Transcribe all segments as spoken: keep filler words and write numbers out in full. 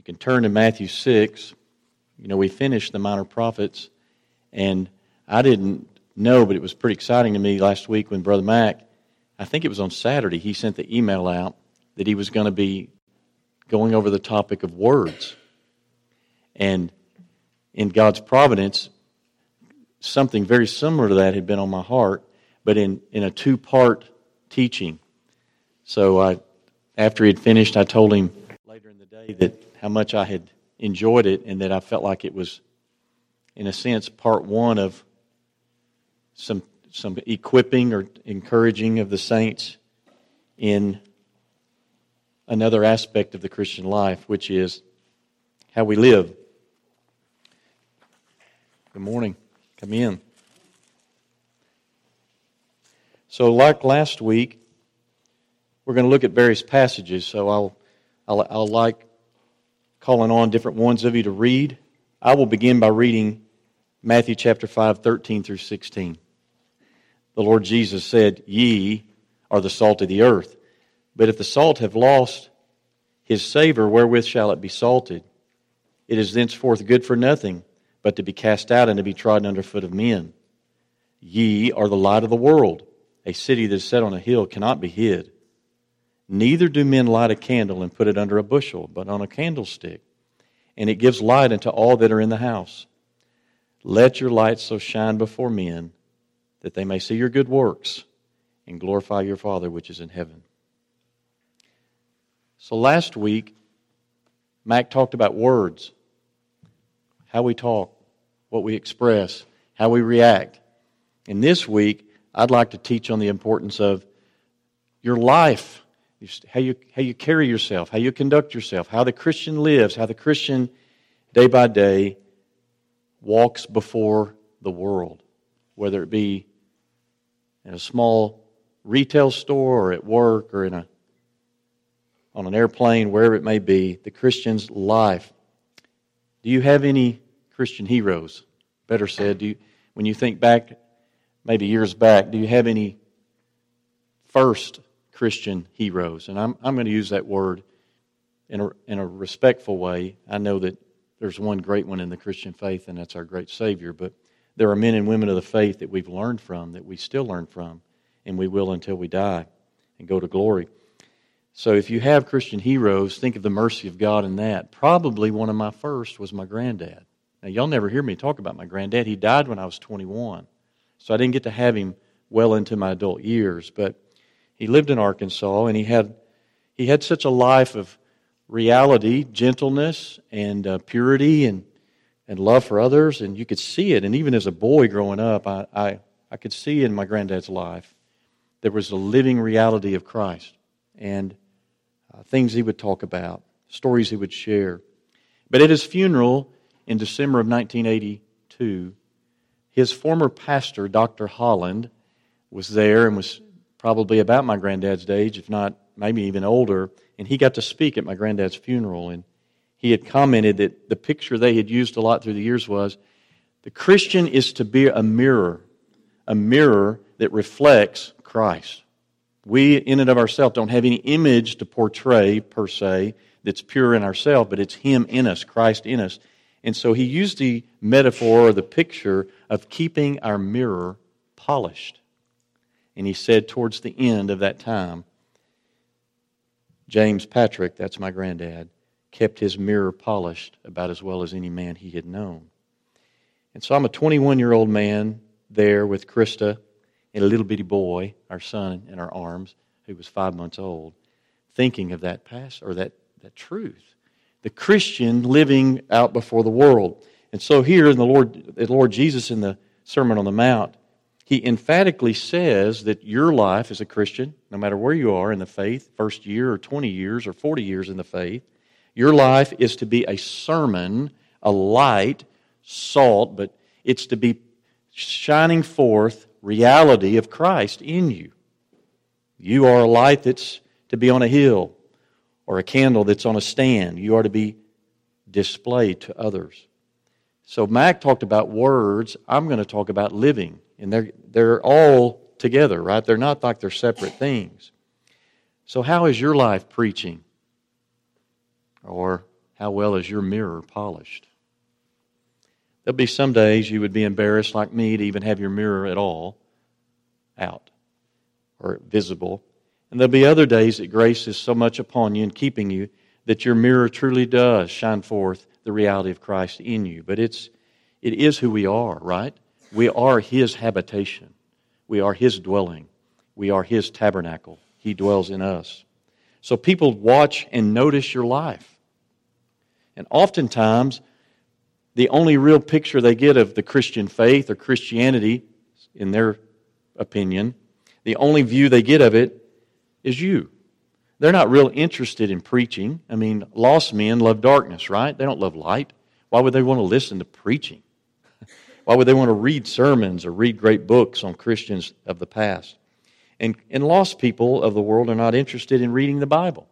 can turn to Matthew six. You know, we finished the Minor Prophets, and I didn't know, but it was pretty exciting to me last week when Brother Mac, I think it was on Saturday, he sent the email out that he was going to be going over the topic of words. And in God's providence, something very similar to that had been on my heart, but in, in a two-part teaching. So I, after he had finished, I told him later in the day that how much I had enjoyed it and that I felt like it was, in a sense, part one of some some equipping or encouraging of the saints in another aspect of the Christian life, which is how we live. Good morning. Come in. So like last week, we're going to look at various passages, so I'll, I'll, I'll like calling on different ones of you to read. I will begin by reading Matthew chapter five, thirteen through sixteen. The Lord Jesus said, "Ye are the salt of the earth. But if the salt have lost his savor, wherewith shall it be salted? It is thenceforth good for nothing, but to be cast out and to be trodden under foot of men. Ye are the light of the world. A city that is set on a hill cannot be hid. Neither do men light a candle and put it under a bushel, but on a candlestick, and it gives light unto all that are in the house. Let your light so shine before men, that they may see your good works and glorify your Father which is in heaven." So last week, Mac talked about words, how we talk, what we express, how we react. And this week, I'd like to teach on the importance of your life, how you, how you carry yourself, how you conduct yourself, how the Christian lives, how the Christian day by day walks before the world, whether it be in a small retail store or at work or in a on an airplane, wherever it may be, the Christian's life. Do you have any Christian heroes? Better said, do you, when you think back, maybe years back, do you have any first Christian heroes? And I'm I'm going to use that word in a, in a respectful way. I know that there's one great one in the Christian faith, and that's our great Savior, but there are men and women of the faith that we've learned from, that we still learn from, and we will until we die and go to glory. So if you have Christian heroes, think of the mercy of God in that. Probably one of my first was my granddad. Now, y'all never hear me talk about my granddad. He died when I was twenty-one, so I didn't get to have him well into my adult years, but he lived in Arkansas, and he had he had such a life of reality, gentleness, and uh, purity, and and love for others, and you could see it. And even as a boy growing up, I, I, I could see in my granddad's life there was a living reality of Christ and uh, things he would talk about, stories he would share. But at his funeral in December of nineteen eighty-two, his former pastor, Doctor Holland, was there and was probably about my granddad's age, if not maybe even older, and he got to speak at my granddad's funeral. And he had commented that the picture they had used a lot through the years was, the Christian is to be a mirror, a mirror that reflects Christ. We, in and of ourselves, don't have any image to portray, per se, that's pure in ourselves, but it's Him in us, Christ in us. And so he used the metaphor or the picture of keeping our mirror polished. And he said towards the end of that time, James Patrick, that's my granddad, kept his mirror polished about as well as any man he had known. And so I'm a twenty-one-year-old man there with Krista and a little bitty boy, our son, in our arms, who was five months old, thinking of that past or that, that truth. The Christian living out before the world. And so here in the Lord, the Lord Jesus in the Sermon on the Mount, He emphatically says that your life as a Christian, no matter where you are in the faith, first year or twenty years or forty years in the faith, your life is to be a sermon, a light, salt, but it's to be shining forth reality of Christ in you. You are a light that's to be on a hill or a candle that's on a stand. You are to be displayed to others. So Mac talked about words. I'm going to talk about living. And they're, they're all together, right? They're not like they're separate things. So how is your life preaching? Or How well is your mirror polished? There'll be some days you would be embarrassed like me to even have your mirror at all out or visible. And there'll be other days that grace is so much upon you and keeping you that your mirror truly does shine forth the reality of Christ in you. But it's it is who we are, right? We are His habitation. We are His dwelling. We are His tabernacle. He dwells in us. So people watch and notice your life. And oftentimes, the only real picture they get of the Christian faith or Christianity, in their opinion, the only view they get of it is you. They're not real interested in preaching. I mean, lost men love darkness, right? They don't love light. Why would they want to listen to preaching? Why would they want to read sermons or read great books on Christians of the past? And, and lost people of the world are not interested in reading the Bible.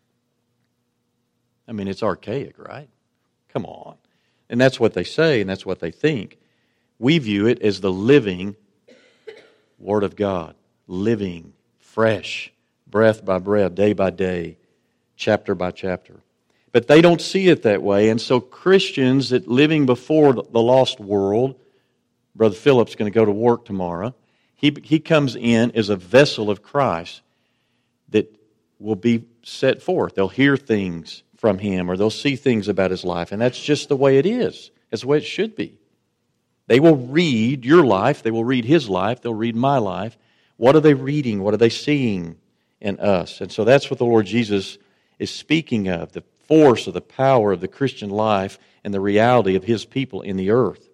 I mean, it's archaic, right? Come on. And that's what they say, and that's what they think. We view it as the living Word of God. Living, fresh, breath by breath, day by day, chapter by chapter. But they don't see it that way, and so Christians that living before the lost world, Brother Philip's going to go to work tomorrow, he, he comes in as a vessel of Christ that will be set forth. They'll hear things from him, or they'll see things about his life, and that's just the way it is. That's the way it should be. They will read your life, they will read his life, they'll read my life. What are they reading? What are they seeing in us? And so that's what the Lord Jesus is speaking of, the force of the power of the Christian life and the reality of His people in the earth.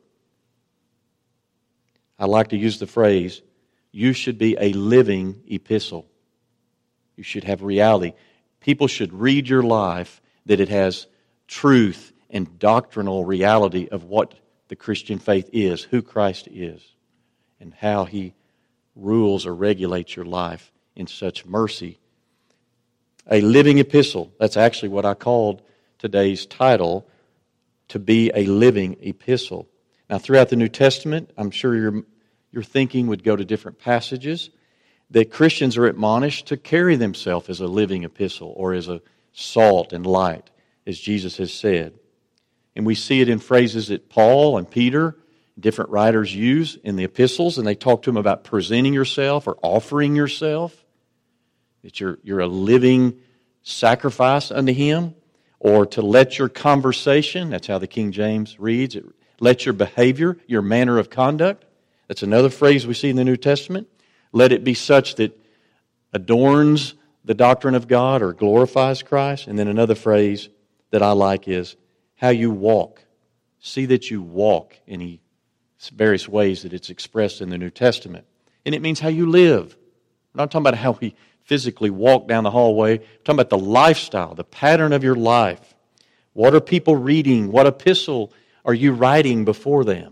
I like to use the phrase, you should be a living epistle. You should have reality. People should read your life that it has truth and doctrinal reality of what the Christian faith is, who Christ is, and how He rules or regulates your life in such mercy. A living epistle. That's actually what I called today's title, to be a living epistle. Now, throughout the New Testament, I'm sure your, your thinking would go to different passages that Christians are admonished to carry themselves as a living epistle or as a salt and light, as Jesus has said. And we see it in phrases that Paul and Peter, different writers, use in the epistles, and they talk to them about presenting yourself or offering yourself, that you're, you're a living sacrifice unto Him, or to let your conversation, that's how the King James reads it, let your behavior, your manner of conduct, that's another phrase we see in the New Testament, let it be such that adorns the doctrine of God or glorifies Christ. And then another phrase that I like is how you walk. See that you walk in various ways that it's expressed in the New Testament. And it means how you live. We're not talking about how we physically walk down the hallway. We're talking about the lifestyle, the pattern of your life. What are people reading? What epistle are you writing before them?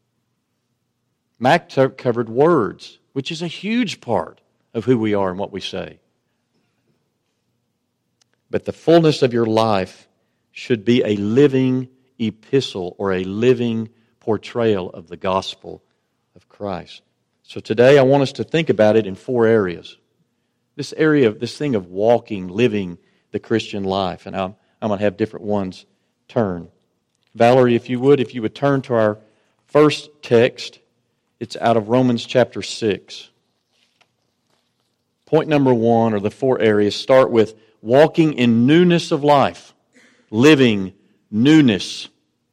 Mac t- covered words, which is a huge part of who we are and what we say. But the fullness of your life should be a living epistle or a living portrayal of the gospel of Christ. So today I want us to think about it in four areas. This area of this thing of walking, living the Christian life. And I'm, I'm going to have different ones turn. Valerie, if you would, if you would turn to our first text. It's out of Romans chapter six. Point number one, or the four areas, start with walking in newness of life. Living newness.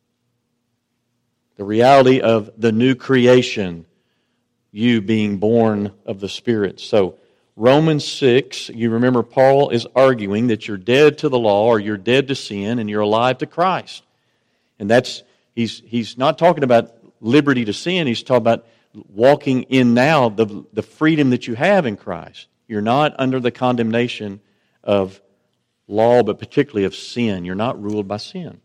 The reality of the new creation. You being born of the Spirit. So, Romans six, you remember Paul is arguing that you're dead to the law or you're dead to sin and you're alive to Christ. And that's, he's he's not talking about liberty to sin, he's talking about walking in now the, the freedom that you have in Christ. You're not under the condemnation of law, but particularly of sin. You're not ruled by sin.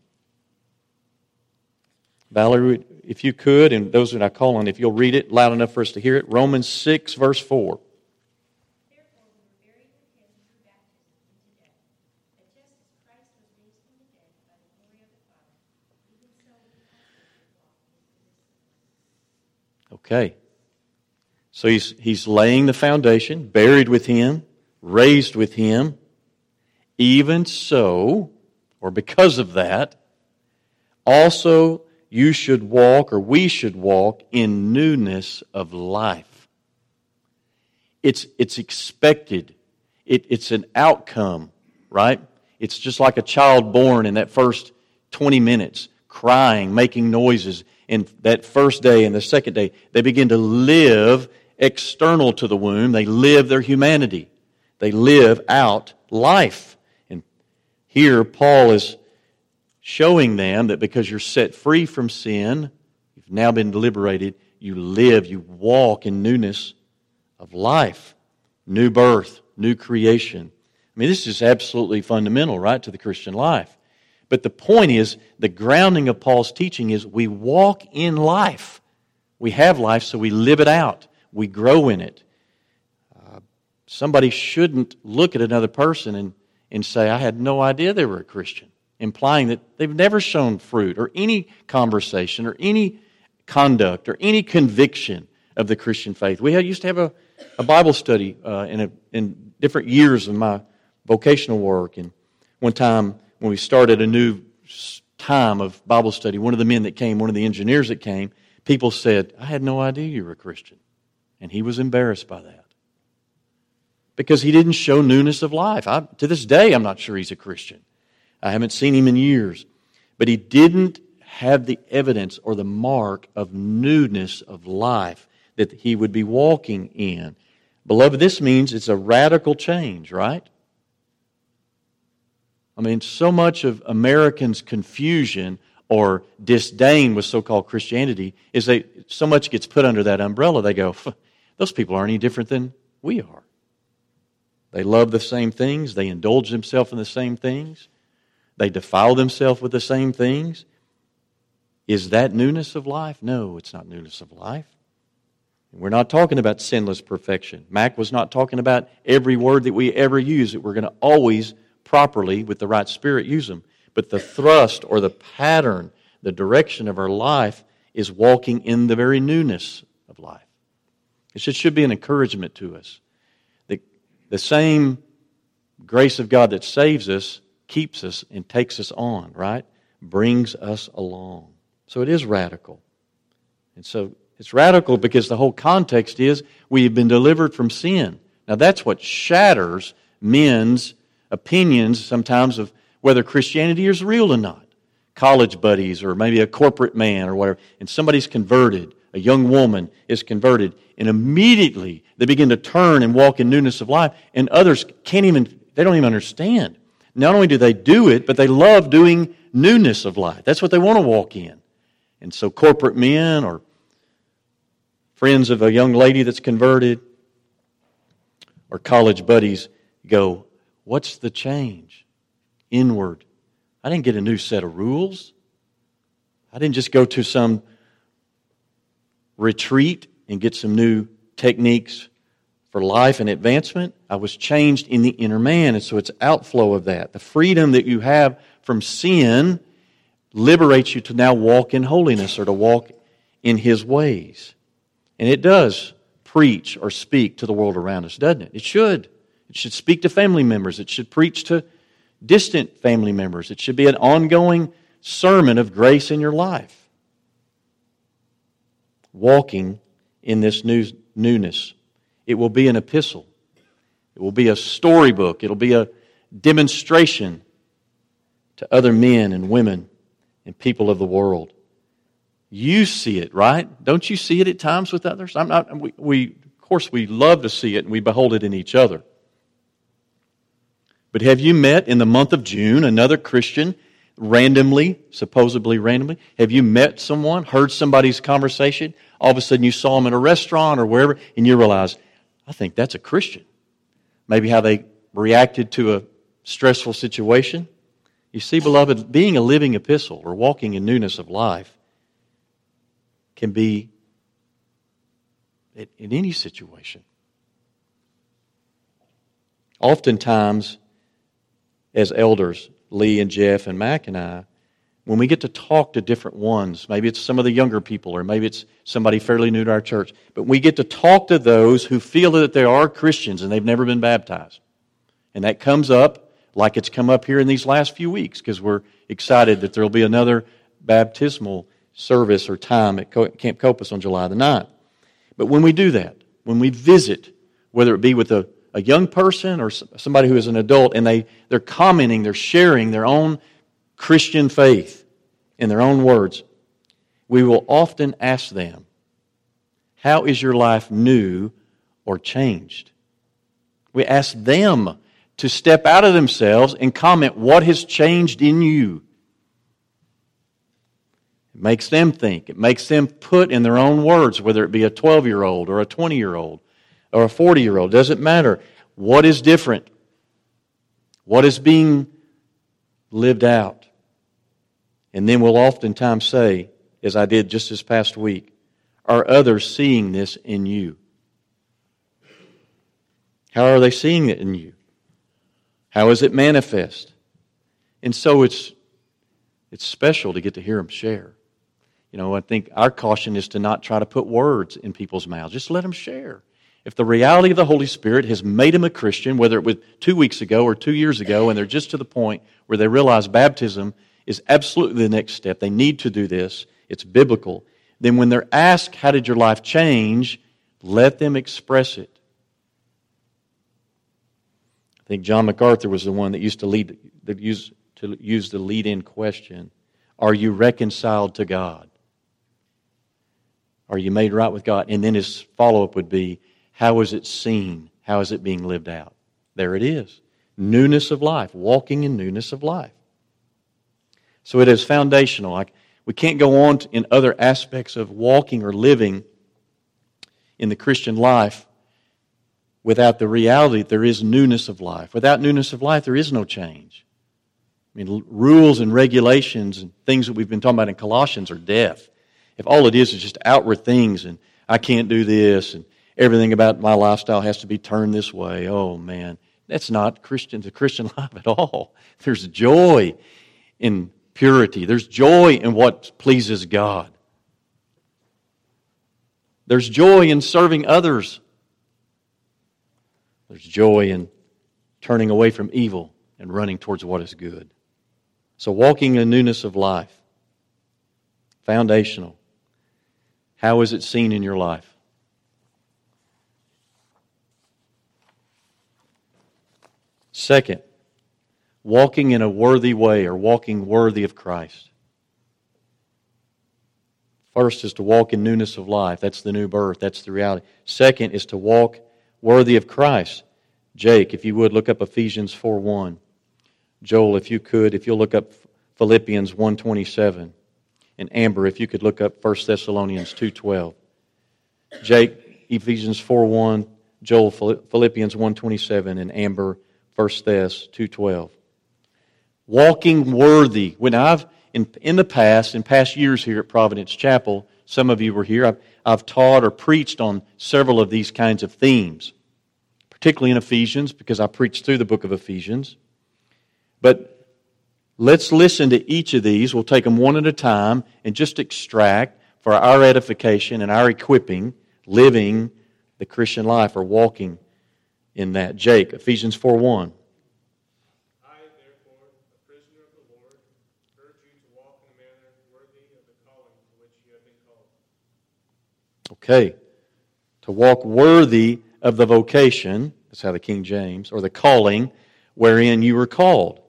Valerie, if you could, and those that I call on, if you'll read it loud enough for us to hear it. Romans six, verse four. Okay. So he's he's laying the foundation, buried with Him, raised with Him. Even so, or because of that, also you should walk, or we should walk, in newness of life. It's, it's expected. It, it's an outcome, right? It's just like a child born in that first twenty minutes, crying, making noises. And that first day and the second day, they begin to live external to the womb. They live their humanity. They live out life. And here Paul is showing them that because you're set free from sin, you've now been liberated, you live, you walk in newness of life. New birth, new creation. I mean, this is absolutely fundamental, right, to the Christian life. But the point is, the grounding of Paul's teaching is we walk in life. We have life, so we live it out. We grow in it. Uh, somebody shouldn't look at another person and, and say, I had no idea they were a Christian, implying that they've never shown fruit or any conversation or any conduct or any conviction of the Christian faith. We had, used to have a, a Bible study uh, in, a, in different years of my vocational work. And one time when we started a new time of Bible study, one of the men that came, one of the engineers that came, people said, I had no idea you were a Christian. And he was embarrassed by that. Because he didn't show newness of life. I, to this day, I'm not sure he's a Christian. I haven't seen him in years. But he didn't have the evidence or the mark of newness of life that he would be walking in. Beloved, this means it's a radical change, right? I mean, so much of Americans' confusion or disdain with so-called Christianity is that so much gets put under that umbrella. They go, those people aren't any different than we are. They love the same things. They indulge themselves in the same things. They defile themselves with the same things. Is that newness of life? No, it's not newness of life. We're not talking about sinless perfection. Mac was not talking about every word that we ever use, that we're going to always properly, with the right spirit, use them. But the thrust or the pattern, the direction of our life is walking in the very newness of life. It should, should be an encouragement to us. The, the same grace of God that saves us, keeps us, and takes us on, right? Brings us along. So it is radical. And so it's radical because the whole context is we have been delivered from sin. Now that's what shatters men's opinions sometimes of whether Christianity is real or not. College buddies or maybe a corporate man or whatever, and somebody's converted, a young woman is converted, and immediately they begin to turn and walk in newness of life, and others can't even, they don't even understand. Not only do they do it, but they love doing newness of life. That's what they want to walk in. And so corporate men or friends of a young lady that's converted or college buddies go, what's the change? Inward. I didn't get a new set of rules. I didn't just go to some retreat and get some new techniques for life and advancement. I was changed in the inner man, and so it's outflow of that. The freedom that you have from sin liberates you to now walk in holiness or to walk in His ways. And it does preach or speak to the world around us, doesn't it? It should. It should speak to family members. It should preach to distant family members. It should be an ongoing sermon of grace in your life. Walking in this new, newness. It will be an epistle. It will be a storybook. It will be a demonstration to other men and women and people of the world. You see it, right? Don't you see it at times with others? I'm not. We, we of course, we love to see it and we behold it in each other. But have you met in the month of June another Christian randomly, supposedly randomly? Have you met someone, heard somebody's conversation? All of a sudden you saw them in a restaurant or wherever, and you realize, I think that's a Christian. Maybe how they reacted to a stressful situation. You see, beloved, being a living epistle or walking in newness of life can be in any situation. Oftentimes, as elders, Lee and Jeff and Mac and I, when we get to talk to different ones, maybe it's some of the younger people or maybe it's somebody fairly new to our church, but we get to talk to those who feel that they are Christians and they've never been baptized. And that comes up like it's come up here in these last few weeks, because we're excited that there will be another baptismal service or time at Camp Copus on July the ninth. But when we do that, when we visit, whether it be with a, a young person or somebody who is an adult, and they, they're commenting, they're sharing their own Christian faith in their own words, we will often ask them, how is your life new or changed? We ask them to step out of themselves and comment what has changed in you. It makes them think. It makes them put in their own words, whether it be a twelve-year-old or a twenty-year-old or a forty-year-old. Doesn't matter. What is different? What is being lived out? And then we'll oftentimes say, as I did just this past week, are others seeing this in you? How are they seeing it in you? How is it manifest? And so it's it's special to get to hear them share. You know, I think our caution is to not try to put words in people's mouths. Just let them share. If the reality of the Holy Spirit has made them a Christian, whether it was two weeks ago or two years ago, and they're just to the point where they realize baptism is absolutely the next step, they need to do this, it's biblical, then when they're asked, how did your life change, let them express it. I think John MacArthur was the one that used to lead, that used to use the lead-in question, are you reconciled to God? Are you made right with God? And then his follow-up would be, how is it seen? How is it being lived out? There it is. Newness of life, walking in newness of life. So it is foundational. Like, we can't go on in other aspects of walking or living in the Christian life without the reality that there is newness of life. Without newness of life, there is no change. I mean, rules and regulations and things that we've been talking about in Colossians are death. If all it is is just outward things and I can't do this and everything about my lifestyle has to be turned this way, oh man, that's not Christian, the Christian life at all. There's joy in purity. There's joy in what pleases God. There's joy in serving others. There's joy in turning away from evil and running towards what is good. So walking in newness of life, foundational. How is it seen in your life? Second, walking in a worthy way or walking worthy of Christ. First is to walk in newness of life. That's the new birth. That's the reality. Second is to walk worthy of Christ. Jake, if you would, look up Ephesians four one. Joel, if you could, if you'll look up Philippians one twenty-seven. And Amber, if you could look up First Thessalonians two twelve. Jake, Ephesians four one. Joel, Philippians one twenty-seven. And Amber, First Thess two twelve. Walking worthy. When I've, in, in the past, in past years here at Providence Chapel, some of you were here, I've, I've taught or preached on several of these kinds of themes, particularly in Ephesians, because I preached through the book of Ephesians. But let's listen to each of these. We'll take them one at a time and just extract for our edification and our equipping, living the Christian life or walking in that. Jake, Ephesians four one. I, therefore, a prisoner of the Lord, urge you to walk in a manner worthy of the calling to which you have been called. Okay. To walk worthy of the vocation, that's how the King James, or the calling wherein you were called.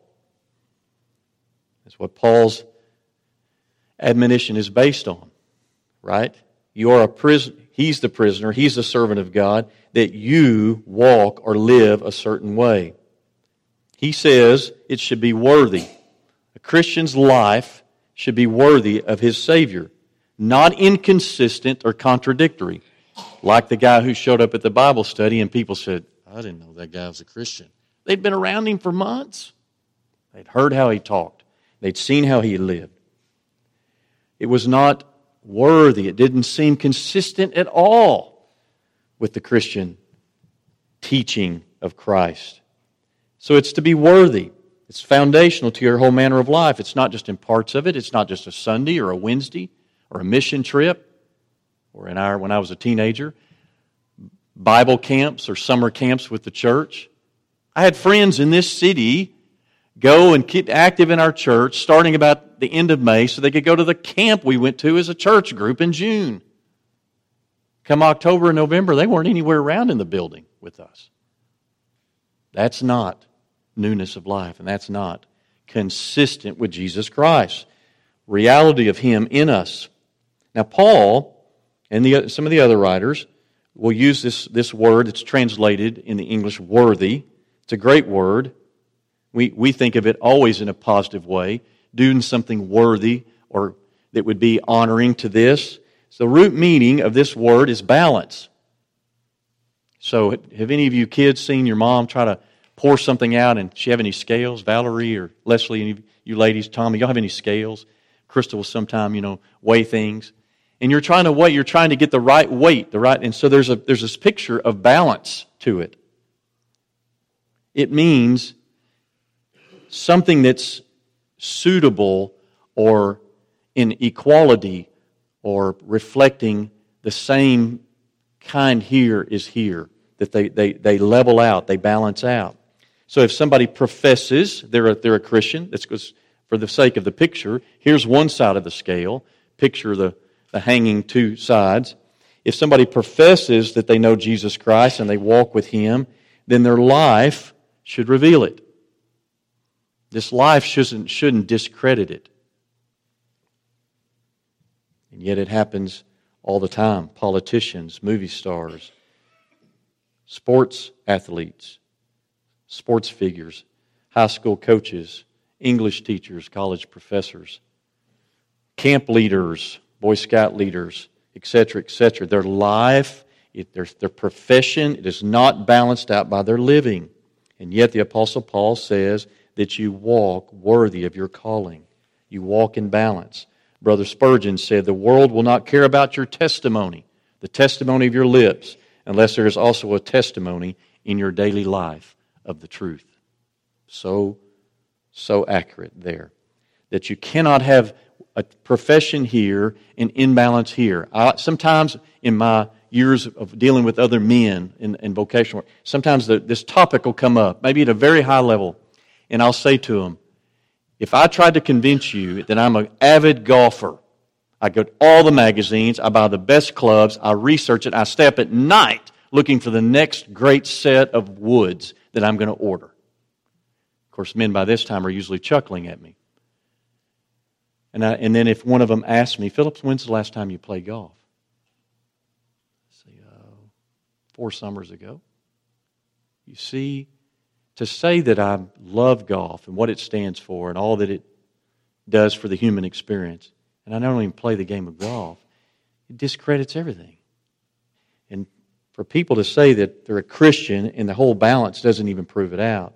That's what Paul's admonition is based on, right? You are a prisoner. He's the prisoner. He's the servant of God, that you walk or live a certain way. He says it should be worthy. A Christian's life should be worthy of his Savior, not inconsistent or contradictory. Like the guy who showed up at the Bible study and people said, I didn't know that guy was a Christian. They'd been around him for months. They'd heard how he talked. They'd seen how he lived. It was not worthy. It didn't seem consistent at all with the Christian teaching of Christ. So it's to be worthy. It's foundational to your whole manner of life. It's not just in parts of it. It's not just a Sunday or a Wednesday or a mission trip or in our, when I was a teenager, Bible camps or summer camps with the church. I had friends in this city go and get active in our church starting about the end of May so they could go to the camp we went to as a church group in June. Come October and November, they weren't anywhere around in the building with us. That's not newness of life, and that's not consistent with Jesus Christ. Reality of Him in us. Now, Paul and the, some of the other writers will use this, this word that's translated in the English worthy. It's a great word. We, we think of it always in a positive way, doing something worthy or that would be honoring to this. So the root meaning of this word is balance. So have any of you kids seen your mom try to pour something out and she have any scales? Valerie or Leslie, any of you ladies, Tommy, y'all have any scales? Crystal will sometime, you know, weigh things. And you're trying to weigh, you're trying to get the right weight, the right, and so there's a there's this picture of balance to it. It means something that's suitable or in equality or reflecting the same kind here is here, that they, they, they level out, they balance out. So if somebody professes they're a, they're a Christian, that's goes for the sake of the picture, here's one side of the scale, picture the, the hanging two sides. If somebody professes that they know Jesus Christ and they walk with Him, then their life should reveal it. This life shouldn't, shouldn't discredit it. And yet it happens all the time. Politicians, movie stars, sports athletes, sports figures, high school coaches, English teachers, college professors, camp leaders, Boy Scout leaders, et cetera, et cetera. Their life, it, their, their profession, it is not balanced out by their living. And yet the Apostle Paul says that you walk worthy of your calling. You walk in balance. Brother Spurgeon said, the world will not care about your testimony, the testimony of your lips, unless there is also a testimony in your daily life of the truth. So, so accurate there. That you cannot have a profession here and imbalance here. I, sometimes in my years of dealing with other men in, in vocational work, sometimes the, this topic will come up, maybe at a very high level, and I'll say to them, if I tried to convince you that I'm an avid golfer, I go to all the magazines, I buy the best clubs, I research it, I stay up at night looking for the next great set of woods that I'm going to order. Of course, men by this time are usually chuckling at me. And, I, and then if one of them asks me, Phillips, when's the last time you played golf? I say, uh, four summers ago. You see, to say that I love golf and what it stands for and all that it does for the human experience, and I don't even play the game of golf, it discredits everything. And for people to say that they're a Christian and the whole balance doesn't even prove it out,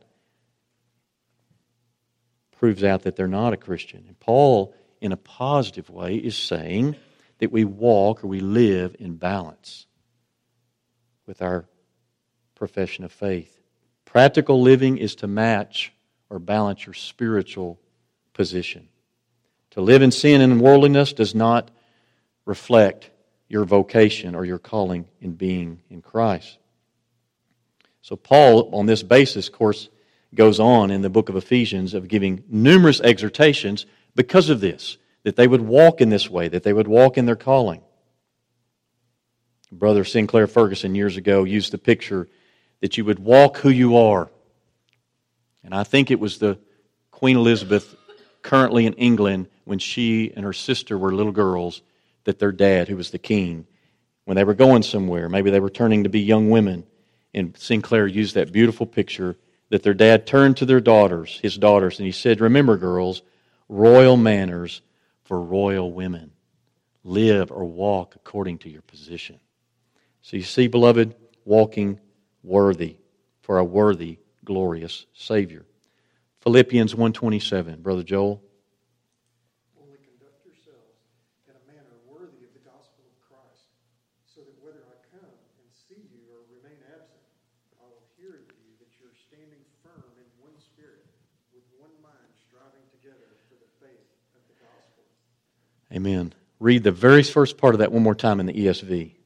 proves out that they're not a Christian. And Paul, in a positive way, is saying that we walk or we live in balance with our profession of faith. Practical living is to match or balance your spiritual position. To live in sin and worldliness does not reflect your vocation or your calling in being in Christ. So Paul, on this basis, of course, goes on in the book of Ephesians of giving numerous exhortations because of this, that they would walk in this way, that they would walk in their calling. Brother Sinclair Ferguson years ago used the picture that you would walk who you are. And I think it was the Queen Elizabeth currently in England when she and her sister were little girls, that their dad, who was the king, when they were going somewhere, maybe they were turning to be young women, and Sinclair used that beautiful picture that their dad turned to their daughters, his daughters, and he said, remember, girls, royal manners for royal women. Live or walk according to your position. So you see, beloved, walking worthy for a worthy, glorious Savior. Philippians one twenty-seven, Brother Joel. Only conduct yourselves in a manner worthy of the gospel of Christ, so that whether I come and see you or remain absent, I will hear of you that you're standing firm in one spirit, with one mind striving together for the faith of the gospel. Amen. Read the very first part of that one more time in the E S V.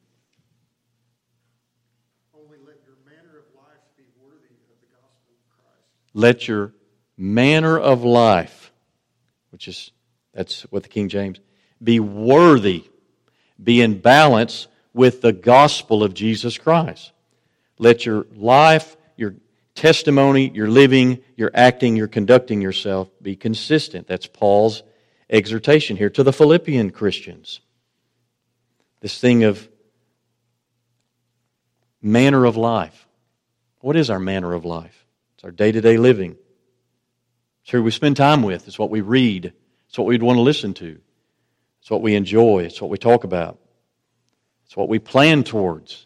Only let your manner of life be worthy of the gospel of Christ. Let your manner of life, which is, that's what the King James, be worthy, be in balance with the gospel of Jesus Christ. Let your life, your testimony, your living, your acting, your conducting yourself be consistent. That's Paul's exhortation here to the Philippian Christians. This thing of manner of life. What is our manner of life? It's our day-to-day living. It's who we spend time with. It's what we read. It's what we'd want to listen to. It's what we enjoy. It's what we talk about. It's what we plan towards.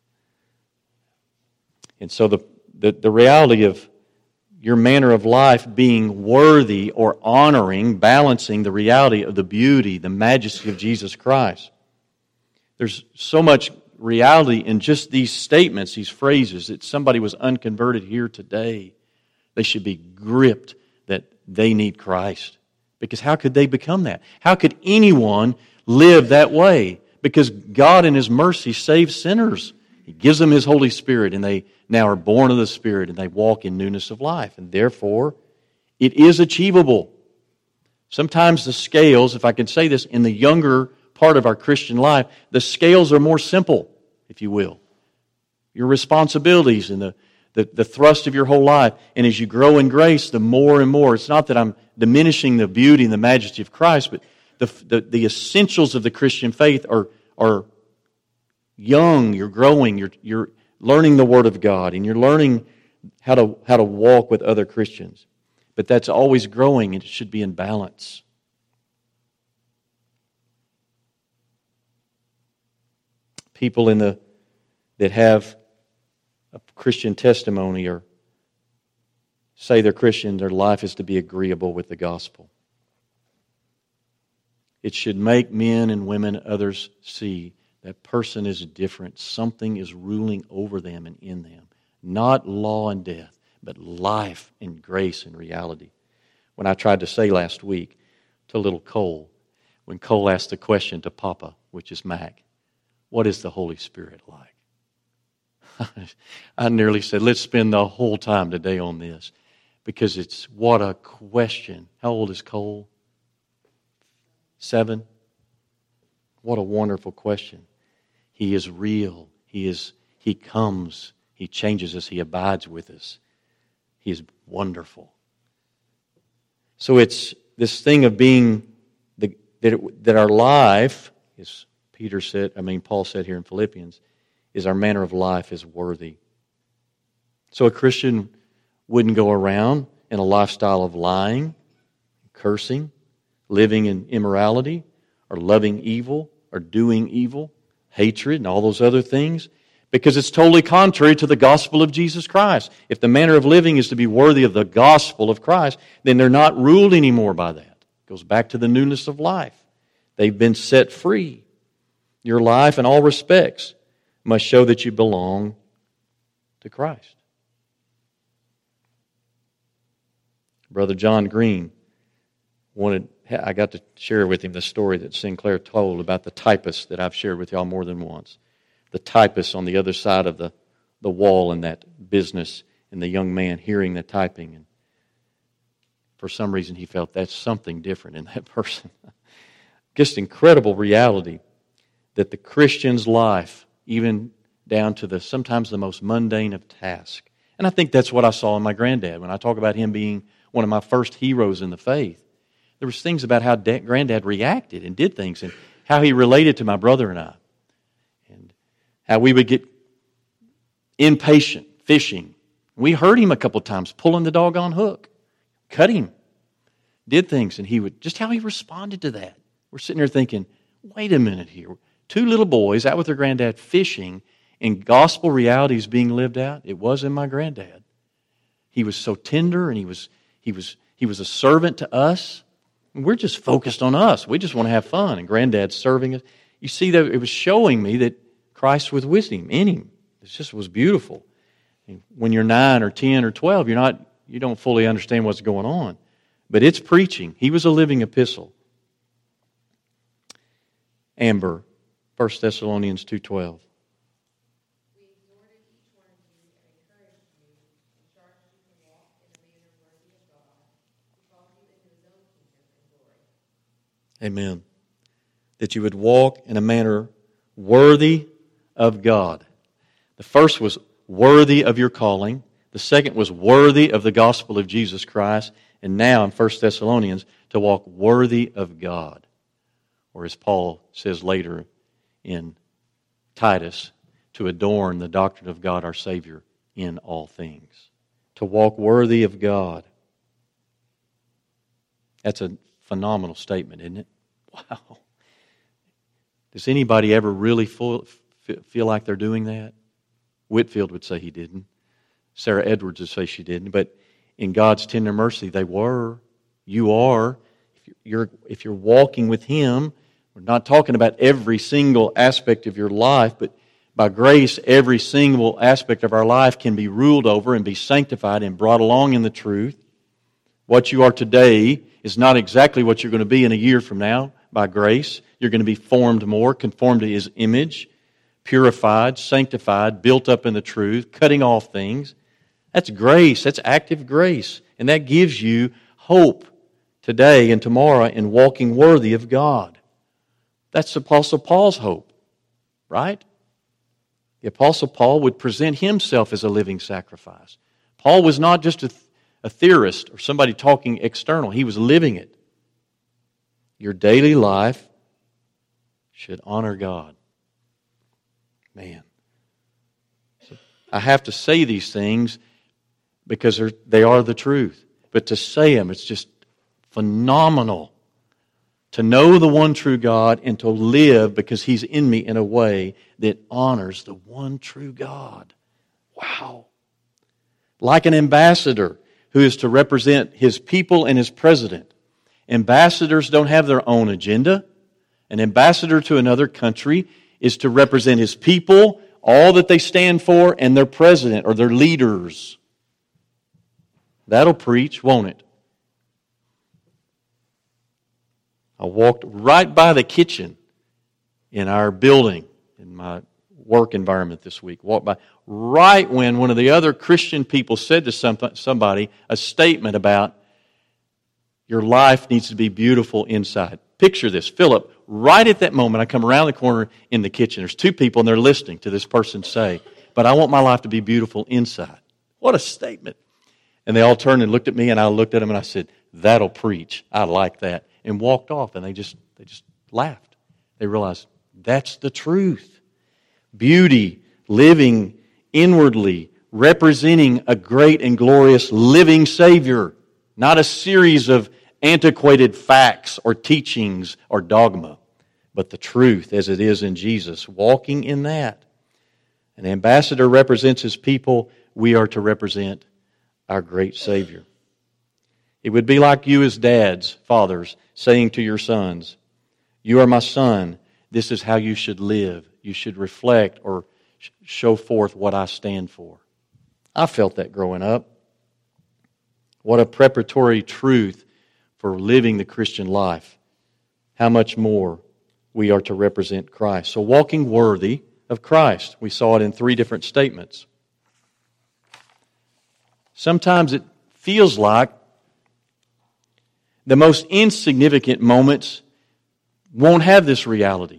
And so the, the, the reality of your manner of life being worthy or honoring, balancing the reality of the beauty, the majesty of Jesus Christ. There's so much reality in just these statements, these phrases, that somebody was unconverted here today. They should be gripped that they need Christ. Because how could they become that? How could anyone live that way? Because God in His mercy saves sinners. He gives them His Holy Spirit, and they now are born of the Spirit, and they walk in newness of life. And therefore, it is achievable. Sometimes the scales, if I can say this, in the younger part of our Christian life, the scales are more simple, if you will. Your responsibilities and the, the, the thrust of your whole life. And as you grow in grace, the more and more, it's not that I'm diminishing the beauty and the majesty of Christ, but the, the, the essentials of the Christian faith are, are young, you're growing, you're, you're learning the Word of God, and you're learning how to, how to walk with other Christians. But that's always growing, and it should be in balance. People in the that have a Christian testimony or say they're Christian, their life is to be agreeable with the gospel. It should make men and women, others, see that person is different. Something is ruling over them and in them. Not law and death, but life and grace and reality. When I tried to say last week to little Cole, when Cole asked the question to Papa, which is Mac, what is the Holy Spirit like? I nearly said, let's spend the whole time today on this. Because it's, what a question. How old is Cole? Seven? What a wonderful question. He is real. He is. He comes. He changes us. He abides with us. He is wonderful. So it's this thing of being, the, that, it, that our life is, Peter said, I mean, Paul said here in Philippians, is our manner of life is worthy. So a Christian wouldn't go around in a lifestyle of lying, cursing, living in immorality, or loving evil, or doing evil, hatred, and all those other things, because it's totally contrary to the gospel of Jesus Christ. If the manner of living is to be worthy of the gospel of Christ, then they're not ruled anymore by that. It goes back to the newness of life. They've been set free. Your life, in all respects, must show that you belong to Christ. Brother John Green wanted, I got to share with him the story that Sinclair told about the typist that I've shared with y'all more than once. The typist on the other side of the, the wall in that business, and the young man hearing the typing. And for some reason he felt that's something different in that person. Just incredible reality that the Christian's life, even down to the sometimes the most mundane of tasks. And I think that's what I saw in my granddad. When I talk about him being one of my first heroes in the faith, there was things about how Dad, Granddad reacted and did things, and how he related to my brother and I, and how we would get impatient fishing. We heard him a couple times pulling the doggone hook, cut him, did things, and he would, just how he responded to that. We're sitting there thinking, wait a minute here. Two little boys out with their granddad fishing, and gospel realities being lived out. It was in my granddad. He was so tender, and he was he was he was a servant to us. And we're just focused on us. We just want to have fun, and granddad's serving us. You see, that it was showing me that Christ was with him, in him. It just was beautiful. And when you're nine or ten or twelve, you're not you don't fully understand what's going on, but it's preaching. He was a living epistle. Amber, First Thessalonians two twelve. Amen. That you would walk in a manner worthy of God. The first was worthy of your calling. The second was worthy of the gospel of Jesus Christ. And now in First Thessalonians, to walk worthy of God. Or as Paul says later in Titus, to adorn the doctrine of God our Savior in all things. To walk worthy of God. That's a phenomenal statement, isn't it? Wow. Does anybody ever really feel, feel like they're doing that? Whitfield would say he didn't. Sarah Edwards would say she didn't. But in God's tender mercy, they were. You are. If you're, if you're walking with Him, we're not talking about every single aspect of your life, but by grace, every single aspect of our life can be ruled over and be sanctified and brought along in the truth. What you are today is not exactly what you're going to be in a year from now. By grace, you're going to be formed more, conformed to His image, purified, sanctified, built up in the truth, cutting off things. That's grace. That's active grace. And that gives you hope today and tomorrow in walking worthy of God. That's the Apostle Paul's hope, right? The Apostle Paul would present himself as a living sacrifice. Paul was not just a, a theorist or somebody talking external. He was living it. Your daily life should honor God. Man. So I have to say these things because they are the truth. But to say them, it's just phenomenal. To know the one true God and to live because He's in me in a way that honors the one true God. Wow. Like an ambassador who is to represent his people and his president. Ambassadors don't have their own agenda. An ambassador to another country is to represent his people, all that they stand for, and their president or their leaders. That'll preach, won't it? I walked right by the kitchen in our building, in my work environment this week. Walked by right when one of the other Christian people said to somebody a statement about your life needs to be beautiful inside. Picture this. Philip, right at that moment, I come around the corner in the kitchen. There's two people and they're listening to this person say, but I want my life to be beautiful inside. What a statement. And they all turned and looked at me and I looked at them and I said, that'll preach. I like that. And walked off and they just they just laughed. They realized that's the truth. Beauty, living inwardly, representing a great and glorious living Savior, not a series of antiquated facts or teachings or dogma, but the truth as it is in Jesus, walking in that. An ambassador represents his people. We are to represent our great Savior. It would be like you as dads, fathers, saying to your sons, you are my son, this is how you should live. You should reflect or show forth what I stand for. I felt that growing up. What a preparatory truth for living the Christian life. How much more we are to represent Christ. So walking worthy of Christ. We saw it in three different statements. Sometimes it feels like the most insignificant moments won't have this reality.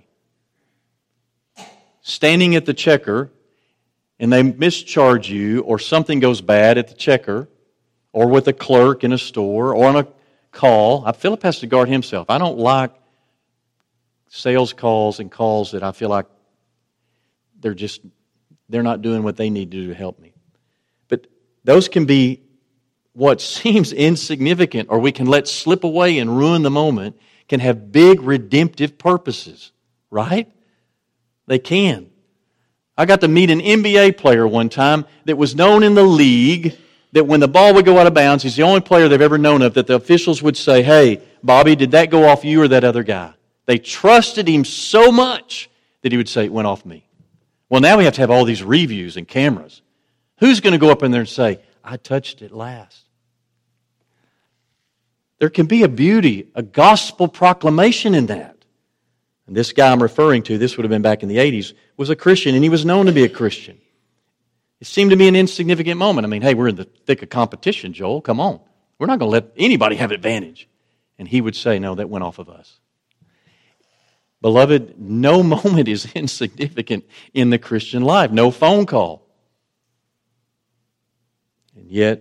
Standing at the checker and they mischarge you or something goes bad at the checker or with a clerk in a store or on a call. Philip has to guard himself. I don't like sales calls and calls that I feel like they're just, they're not doing what they need to do to help me. But those can be what seems insignificant or we can let slip away and ruin the moment can have big redemptive purposes, right? They can. I got to meet an N B A player one time that was known in the league that when the ball would go out of bounds, he's the only player they've ever known of that the officials would say, hey, Bobby, did that go off you or that other guy? They trusted him so much that he would say, it went off me. Well, now we have to have all these reviews and cameras. Who's going to go up in there and say, I touched it last? There can be a beauty, a gospel proclamation in that. And this guy I'm referring to, this would have been back in the eighties, was a Christian, and he was known to be a Christian. It seemed to be an insignificant moment. I mean, hey, we're in the thick of competition, Joel. Come on. We're not going to let anybody have advantage. And he would say, no, that went off of us. Beloved, no moment is insignificant in the Christian life. No phone call. And yet,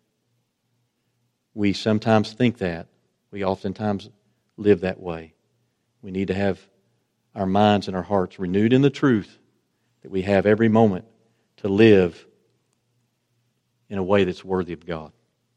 we sometimes think that. We oftentimes live that way. We need to have our minds and our hearts renewed in the truth that we have every moment to live in a way that's worthy of God.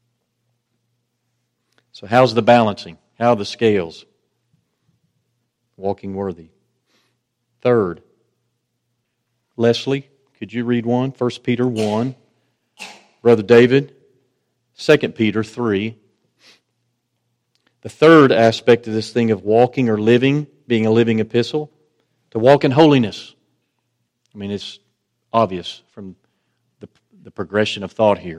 So how's the balancing? How are the scales? Walking worthy. Third, Leslie, could you read one? First Peter one. Brother David, Second Peter three. The third aspect of this thing of walking or living, being a living epistle, to walk in holiness. I mean, it's obvious from the, the progression of thought here.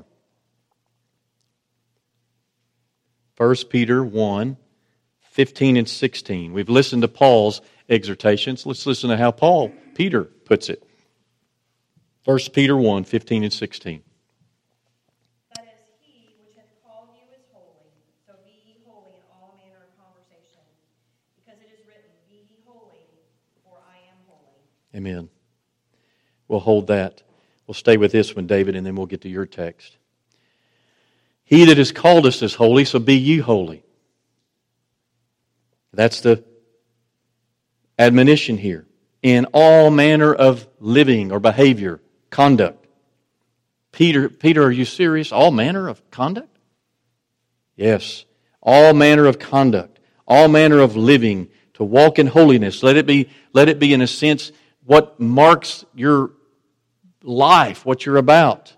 First Peter one, fifteen and sixteen. We've listened to Paul's exhortations. Let's listen to how Paul, Peter, puts it. First Peter one, fifteen and sixteen. But as he which hath called you is holy, so be ye holy in all manner of conversation, because it is written, Be ye holy, for I am holy. Amen. We'll hold that. We'll stay with this one, David, and then we'll get to your text. He that has called us is holy, so be ye holy. That's the admonition here. In all manner of living or behavior, conduct. Peter, Peter, are you serious? All manner of conduct? Yes. All manner of conduct. All manner of living. To walk in holiness. Let it be, let it be in a sense what marks your life, what you're about.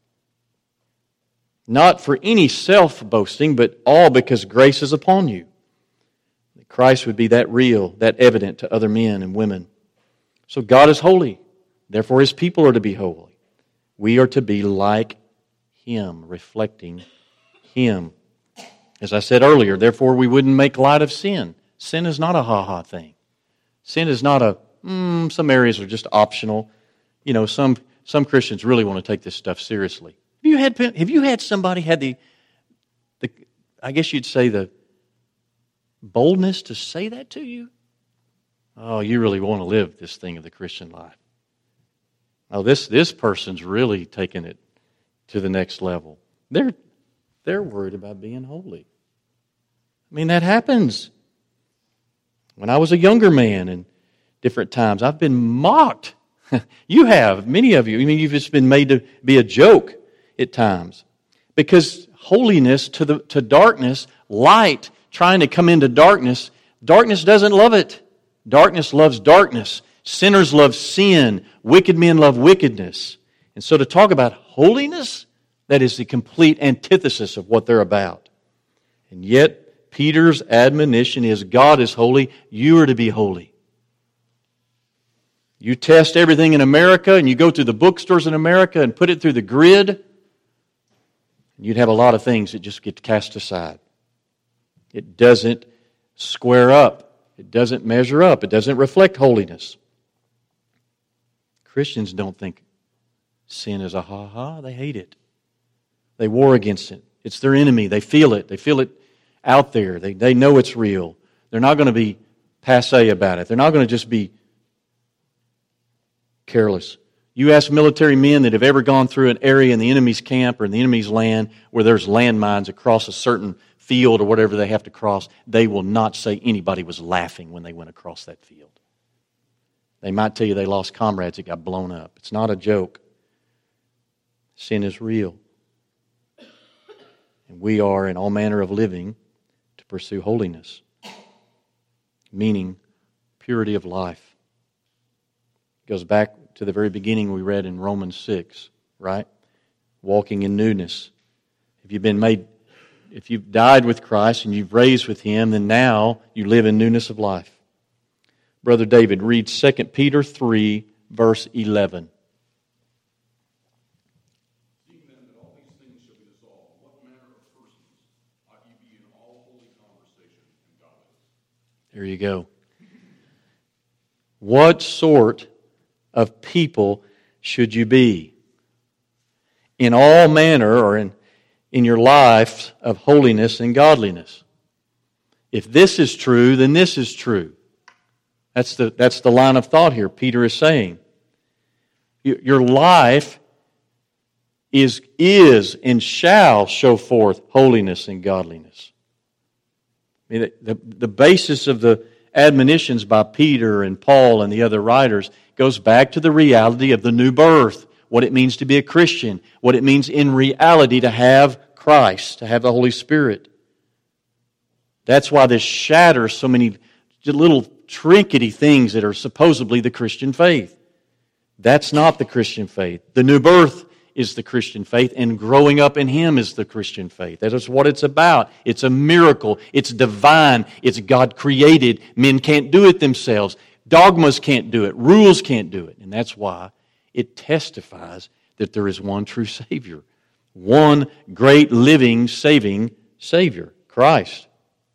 Not for any self-boasting, but all because grace is upon you. That Christ would be that real, that evident to other men and women. So God is holy. Therefore His people are to be holy. We are to be like Him, reflecting Him. As I said earlier, therefore we wouldn't make light of sin. Sin is not a ha-ha thing. Sin is not a, mm, some areas are just optional. You know, some, some Christians really want to take this stuff seriously. Have you had, have you had somebody had the, the, I guess you'd say the boldness to say that to you? Oh, you really want to live this thing of the Christian life. Oh, this, this person's really taking it to the next level. They're, they're worried about being holy. I mean, that happens. When I was a younger man and different times, I've been mocked. You have, many of you. I mean, you've just been made to be a joke at times. Because holiness to the to darkness, light trying to come into darkness, darkness doesn't love it. Darkness loves darkness. Sinners love sin. Wicked men love wickedness. And so to talk about holiness, that is the complete antithesis of what they're about. And yet, Peter's admonition is God is holy, you are to be holy. You test everything in America and you go through the bookstores in America and put it through the grid, you'd have a lot of things that just get cast aside. It doesn't square up. It doesn't measure up. It doesn't reflect holiness. Christians don't think sin is a ha-ha. They hate it. They war against it. It's their enemy. They feel it. They feel it out there. They, they know it's real. They're not going to be passé about it. They're not going to just be careless. You ask military men that have ever gone through an area in the enemy's camp or in the enemy's land where there's landmines across a certain field or whatever they have to cross, they will not say anybody was laughing when they went across that field. They might tell you they lost comrades that got blown up. It's not a joke. Sin is real. And we are in all manner of living to pursue holiness, meaning purity of life. It goes back to the very beginning we read in Romans six, right? Walking in newness. If you've been made, if you've died with Christ and you've raised with Him, then now you live in newness of life. Brother David, read Second Peter three, verse eleven. Seeing then that all these things shall be dissolved, what manner of persons ought ye be in all holy conversation and godliness? There you go. What sort of people should you be? In all manner, or in, in your life of holiness and godliness. If this is true, then this is true. That's the, that's the line of thought here. Peter is saying, your life is, is and shall show forth holiness and godliness. I mean, the, the basis of the admonitions by Peter and Paul and the other writers goes back to the reality of the new birth, what it means to be a Christian, what it means in reality to have Christ, to have the Holy Spirit. That's why this shatters so many little trinkety things that are supposedly the Christian faith. That's not the Christian faith. The new birth is the Christian faith, and growing up in Him is the Christian faith. That is what it's about. It's a miracle. It's divine. It's God created. Men can't do it themselves. Dogmas can't do it. Rules can't do it. And that's why it testifies that there is one true Savior. One great living, saving Savior, Christ.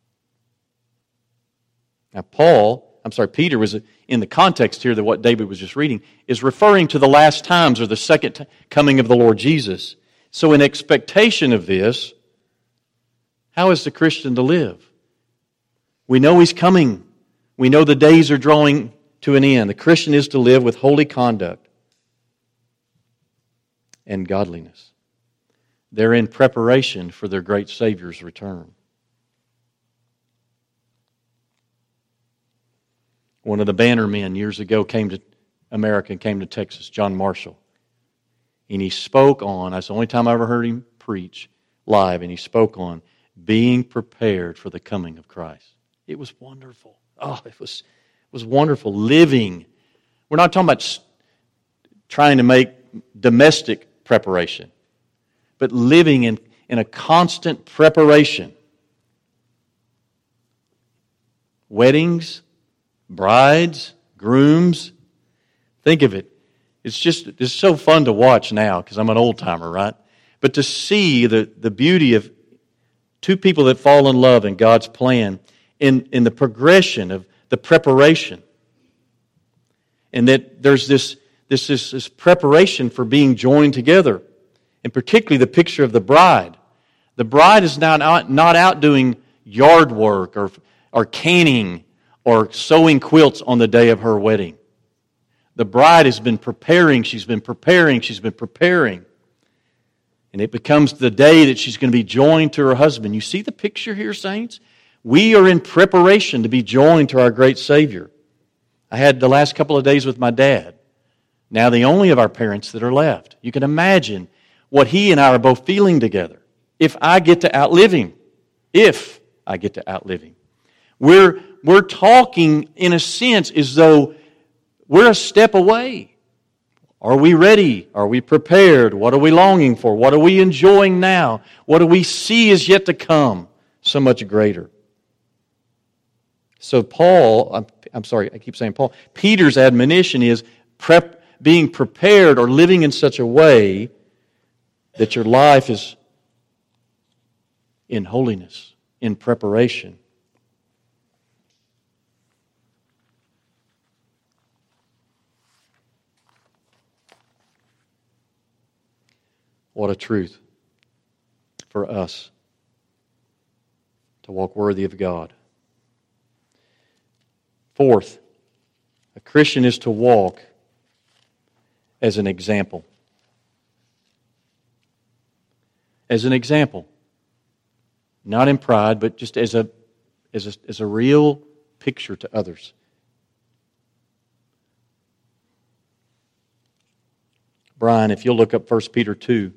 Now Paul, I'm sorry, Peter was in the context here that what David was just reading, is referring to the last times or the second coming of the Lord Jesus. So in expectation of this, how is the Christian to live? We know He's coming. We know the days are drawing to an end. The Christian is to live with holy conduct and godliness. They're in preparation for their great Savior's return. One of the banner men years ago came to America and came to Texas, John Marshall. And he spoke on, that's the only time I ever heard him preach live, and he spoke on being prepared for the coming of Christ. It was wonderful. Oh, it was, it was wonderful. Living. We're not talking about trying to make domestic preparation, but living in, in a constant preparation. Weddings, brides, grooms. Think of it. It's just, it's so fun to watch now because I'm an old timer, right? But to see the, the beauty of two people that fall in love in God's plan in, in the progression of the preparation. And that there's this, this, this, this preparation for being joined together. And particularly the picture of the bride. The bride is now not, not out doing yard work or, or canning or sewing quilts on the day of her wedding. The bride has been preparing, she's been preparing, she's been preparing. And it becomes the day that she's going to be joined to her husband. You see the picture here, saints? We are in preparation to be joined to our great Savior. I had the last couple of days with my dad. Now the only of our parents that are left. You can imagine what he and I are both feeling together. If I get to outlive him. If I get to outlive him. We're, we're talking, in a sense, as though we're a step away. Are we ready? Are we prepared? What are we longing for? What are we enjoying now? What do we see is yet to come? So much greater. So Paul, I'm, I'm sorry, I keep saying Paul, Peter's admonition is prep, being prepared or living in such a way that your life is in holiness, in preparation. What a truth for us to walk worthy of God. Fourth, a Christian is to walk as an example. As an example. Not in pride, but just as a, as a, as a real picture to others. Brian, if you'll look up First Peter two.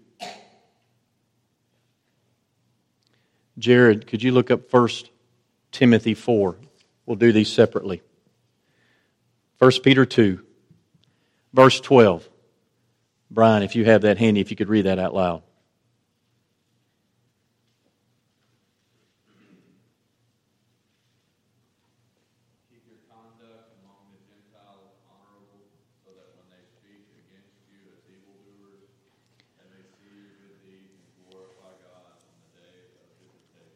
Jared, could you look up First Timothy four? We'll do these separately. First Peter two, verse twelve. Brian, if you have that handy, if you could read that out loud. Keep your conduct among the Gentiles honorable, so that when they speak against you as evildoers, they may see your good deeds and glorify God on the day of visitation.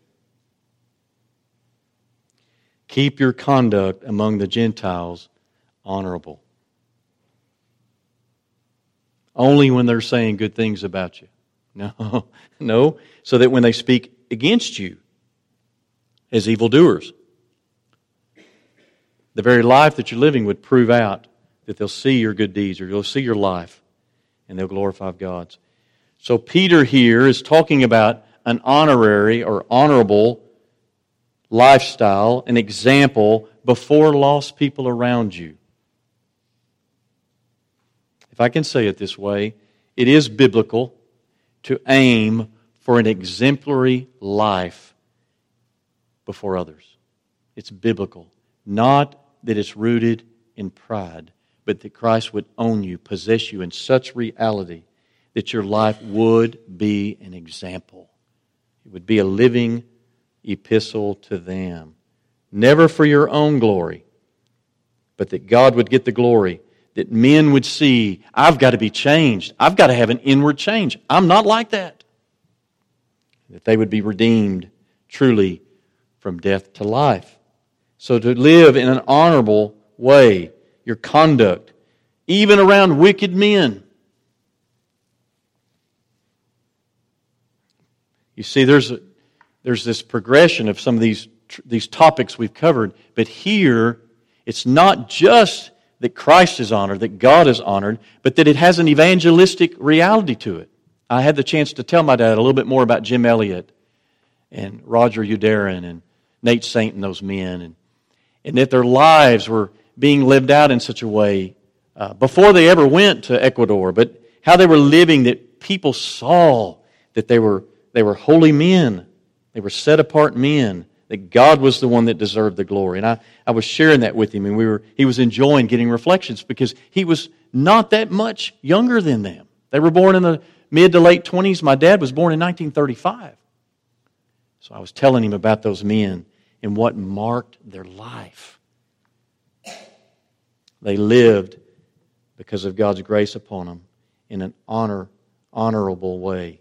Keep your conduct among the Gentiles honorable. Only when they're saying good things about you. No, no. So that when they speak against you as evildoers. The very life that you're living would prove out that they'll see your good deeds, or they'll see your life, and they'll glorify God. So Peter here is talking about an honorary or honorable lifestyle, an example before lost people around you. If I can say it this way, it is biblical to aim for an exemplary life before others. It's biblical. Not that it's rooted in pride, but that Christ would own you, possess you in such reality that your life would be an example. It would be a living epistle to them. Never for your own glory, but that God would get the glory. That men would see, I've got to be changed. I've got to have an inward change. I'm not like that. That they would be redeemed truly from death to life. So to live in an honorable way, your conduct, even around wicked men. You see, there's a, there's this progression of some of these these topics we've covered, but here it's not just that Christ is honored, that God is honored, but that it has an evangelistic reality to it. I had the chance to tell my dad a little bit more about Jim Elliott and Roger Udarin and Nate Saint and those men, and, and that their lives were being lived out in such a way uh, before they ever went to Ecuador, but how they were living that people saw that they were they were holy men, they were set apart men, that God was the one that deserved the glory. And I, I was sharing that with him, and we were he was enjoying getting reflections because he was not that much younger than them. They were born in the mid to late twenties. My dad was born in nineteen thirty-five. So I was telling him about those men and what marked their life. They lived because of God's grace upon them in an honor, honorable way.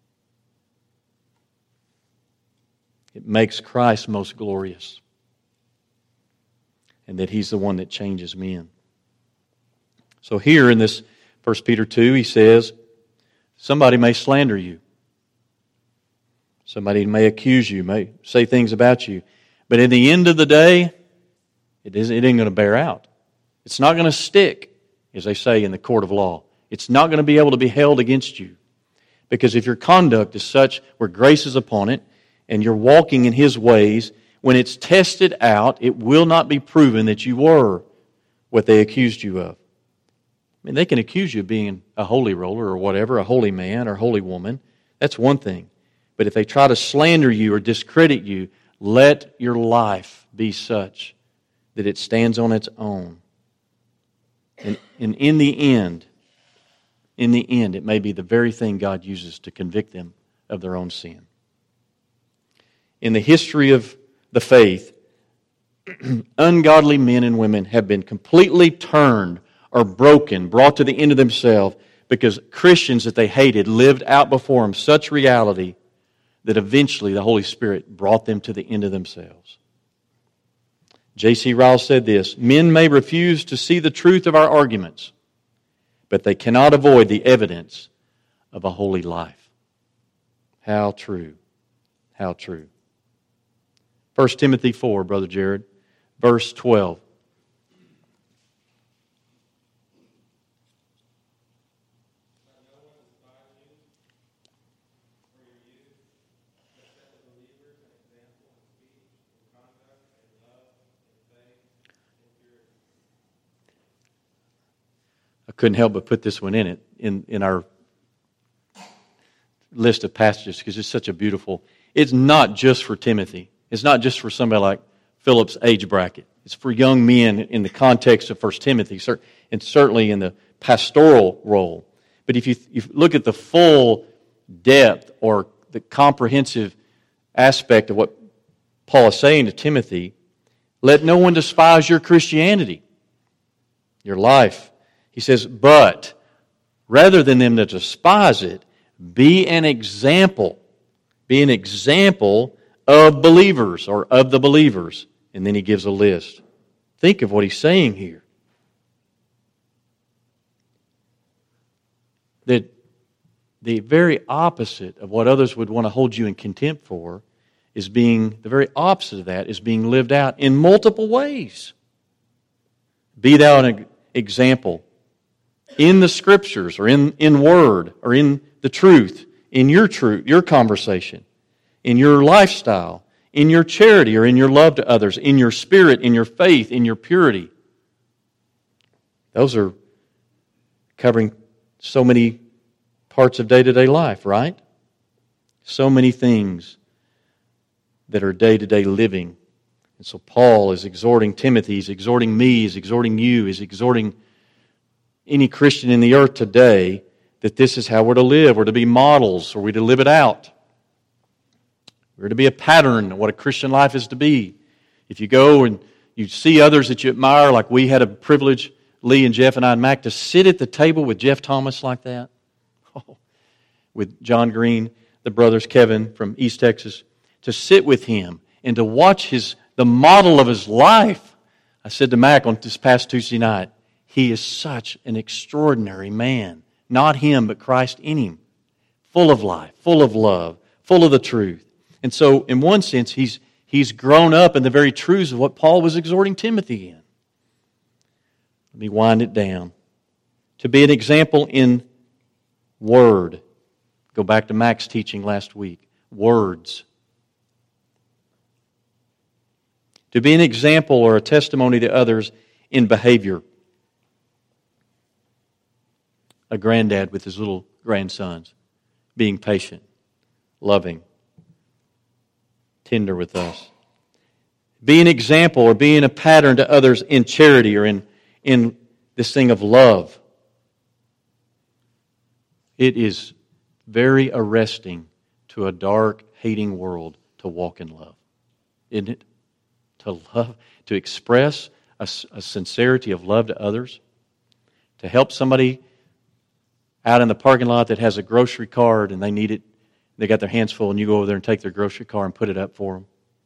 It makes Christ most glorious, and that He's the one that changes men. So here in this First Peter two, he says, somebody may slander you. Somebody may accuse you, may say things about you. But in the end of the day, it isn't, it ain't going to bear out. It's not going to stick, as they say in the court of law. It's not going to be able to be held against you. Because if your conduct is such where grace is upon it, and you're walking in His ways, when it's tested out, it will not be proven that you were what they accused you of. I mean, they can accuse you of being a holy roller or whatever, a holy man or holy woman. That's one thing. But if they try to slander you or discredit you, let your life be such that it stands on its own. And, and in the end, in the end, it may be the very thing God uses to convict them of their own sin. In the history of the faith, ungodly men and women have been completely turned or broken, brought to the end of themselves, because Christians that they hated lived out before them such reality that eventually the Holy Spirit brought them to the end of themselves. J C Ryle said this, men may refuse to see the truth of our arguments, but they cannot avoid the evidence of a holy life. How true. How true. First Timothy four, Brother Jared, verse twelve. I couldn't help but put this one in it, in, in our list of passages, because it's such a beautiful, it's not just for Timothy. It's not just for somebody like Philip's age bracket. It's for young men in the context of First Timothy, and certainly in the pastoral role. But if you, if you look at the full depth or the comprehensive aspect of what Paul is saying to Timothy, let no one despise your Christianity, your life. He says, but rather than them to despise it, be an example. Be an example of believers or of the believers. And then he gives a list. Think of what he's saying here. That the very opposite of what others would want to hold you in contempt for is being, the very opposite of that is being lived out in multiple ways. Be thou an example in the Scriptures or in, in word or in the truth, in your truth, your conversation, in your lifestyle, in your charity or in your love to others, in your spirit, in your faith, in your purity. Those are covering so many parts of day-to-day life, right? So many things that are day-to-day living. And so Paul is exhorting Timothy, he's exhorting me, he's exhorting you, he's exhorting any Christian in the earth today that this is how we're to live. We're to be models, or we're to live it out. We're to be a pattern of what a Christian life is to be. If you go and you see others that you admire, like we had a privilege, Lee and Jeff and I and Mac, to sit at the table with Jeff Thomas like that. Oh, with John Green, the brothers, Kevin from East Texas, to sit with him and to watch his the model of his life. I said to Mac on this past Tuesday night, he is such an extraordinary man. Not him, but Christ in him. Full of life, full of love, full of the truth. And so, in one sense, he's he's grown up in the very truths of what Paul was exhorting Timothy in. Let me wind it down. To be an example in word. Go back to Mac's teaching last week. Words. To be an example or a testimony to others in behavior. A granddad with his little grandsons. Being patient. Loving. Tender with us. Be an example or being a pattern to others in charity or in, in this thing of love. It is very arresting to a dark, hating world to walk in love. Isn't it? To love, to express a, a sincerity of love to others. To help somebody out in the parking lot that has a grocery card and they need it. They got their hands full and you go over there and take their grocery card and put it up for them.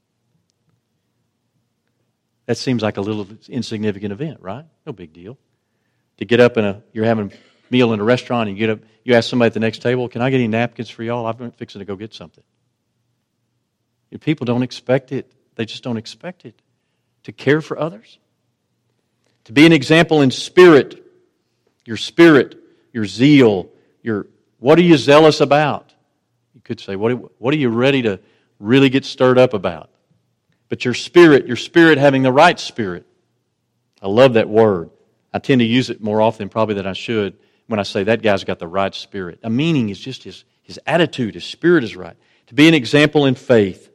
That seems like a little insignificant event, right? No big deal. To get up in a, you're having a meal in a restaurant and you get up, you ask somebody at the next table, can I get any napkins for y'all? I'm fixing to go get something. People don't expect it. They just don't expect it. To care for others. To be an example in spirit. Your spirit, your zeal, your, what are you zealous about? You could say, what, what are you ready to really get stirred up about? But your spirit, your spirit having the right spirit. I love that word. I tend to use it more often probably than I should when I say that guy's got the right spirit. A meaning is just his, his attitude, his spirit is right. To be an example in faith.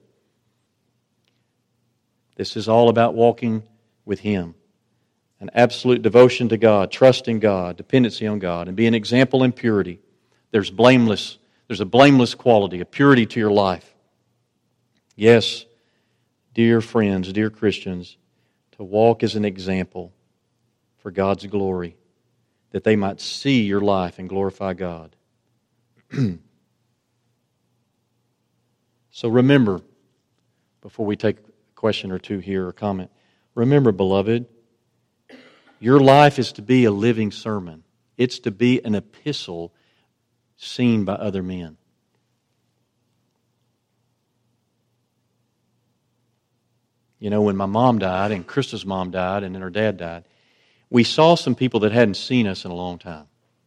This is all about walking with Him. An absolute devotion to God, trust in God, dependency on God, and be an example in purity. There's blameless, there's a blameless quality, a purity to your life. Yes, dear friends, dear Christians, to walk as an example for God's glory, that they might see your life and glorify God. So remember, before we take a question or two here or comment, remember, beloved, your life is to be a living sermon. It's to be an epistle seen by other men. You know, when my mom died, and Krista's mom died, and then her dad died, we saw some people that hadn't seen us in a long time.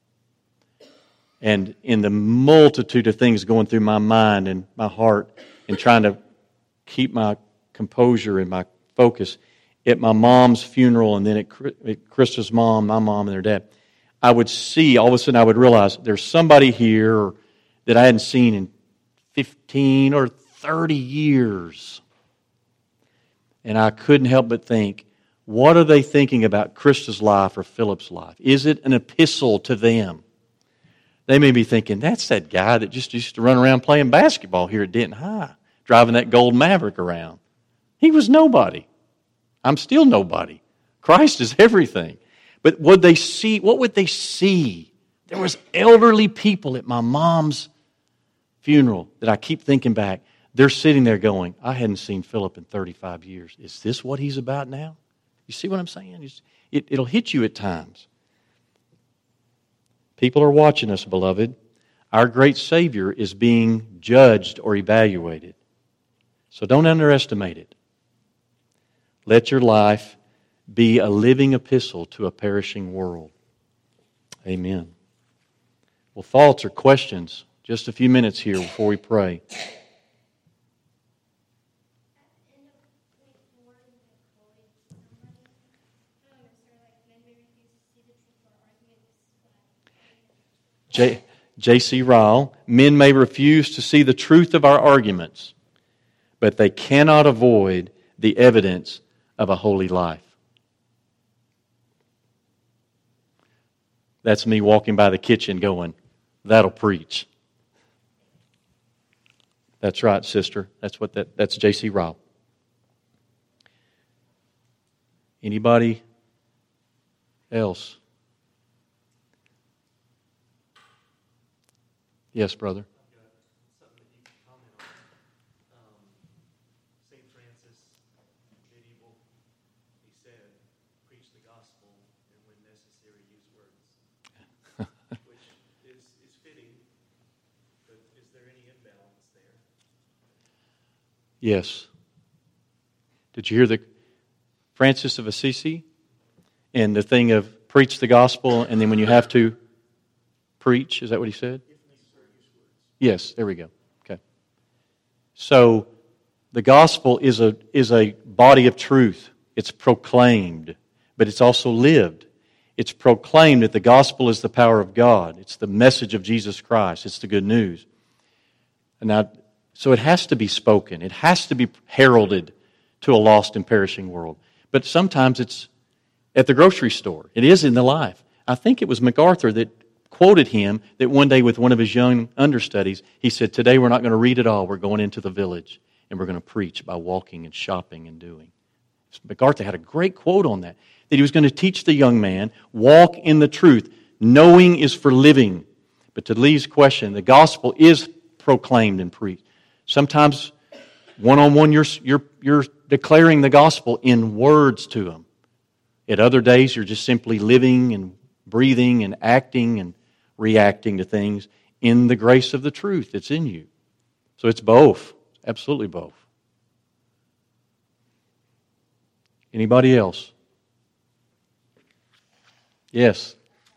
And in the multitude of things going through my mind and my heart and trying to keep my composure and my focus, at my mom's funeral and then at Krista's mom, my mom and their dad, I would see, all of a sudden I would realize there's somebody here that I hadn't seen in fifteen or thirty years. And I couldn't help but think, what are they thinking about Krista's life or Philip's life? Is it an epistle to them? They may be thinking, that's that guy that just used to run around playing basketball here at Denton High, driving that gold Maverick around. He was nobody. I'm still nobody. Christ is everything. But would they see, what would they see? There was elderly people at my mom's funeral that I keep thinking back. They're sitting there going, I hadn't seen Philip in thirty-five years. Is this what he's about now? You see what I'm saying? It, it'll hit you at times. People are watching us, beloved. Our great Savior is being judged or evaluated. So don't underestimate it. Let your life be a living epistle to a perishing world. Amen. Well, thoughts or questions? Just a few minutes here before we pray. J. J.C. Ryle, men may refuse to see the truth of our arguments, but they cannot avoid the evidence of a holy life. That's me walking by the kitchen going, that'll preach. That's right, sister. That's what that that's J C. Ryle. Anybody else? Yes, brother. I've got something that you can comment on. Um, Saint Francis, medieval, he said, preach the gospel and when necessary use words. Which is, is fitting, but is there any imbalance there? Yes. Did you hear the Francis of Assisi and the thing of preach the gospel and then when you have to preach? Is that what he said? Yes, there we go. Okay. So the gospel is a is a body of truth. It's proclaimed, but it's also lived. It's proclaimed that the gospel is the power of God. It's the message of Jesus Christ. It's the good news. And now, so it has to be spoken. It has to be heralded to a lost and perishing world. But sometimes it's at the grocery store. It is in the life. I think it was MacArthur that quoted him that one day with one of his young understudies, he said, today we're not going to read it all. We're going into the village and we're going to preach by walking and shopping and doing. MacArthur had a great quote on that, that he was going to teach the young man, walk in the truth. Knowing is for living. But to Lee's question, the gospel is proclaimed and preached. Sometimes one-on-one you're, you're, you're declaring the gospel in words to them. At other days you're just simply living and breathing and acting and reacting to things in the grace of the truth that's in you. So it's both. Absolutely both. Anybody else? Yes.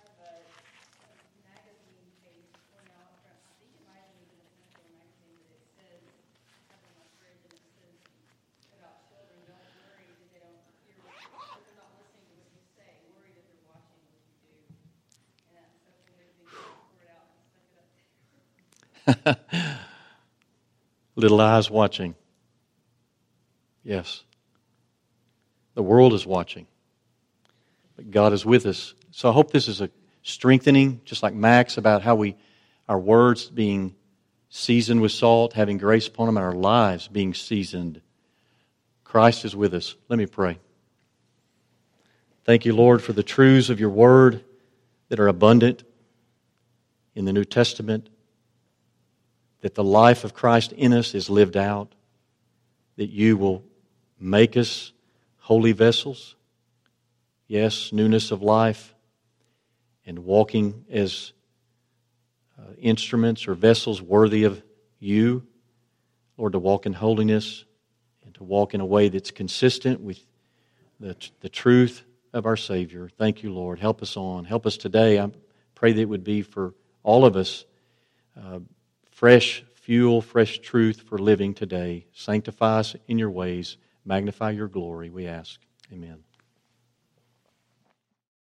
Little eyes watching. Yes. The world is watching. But God is with us. So I hope this is a strengthening, just like Max, about how we, our words being seasoned with salt, having grace upon them, and our lives being seasoned. Christ is with us. Let me pray. Thank you, Lord, for the truths of your word that are abundant in the New Testament, that the life of Christ in us is lived out, that you will make us holy vessels, yes, newness of life, and walking as uh, instruments or vessels worthy of you, Lord, to walk in holiness and to walk in a way that's consistent with the, the truth of our Savior. Thank you, Lord. Help us on. Help us today. I pray that it would be for all of us uh, fresh fuel, fresh truth for living today. Sanctify us in your ways. Magnify your glory, we ask. Amen.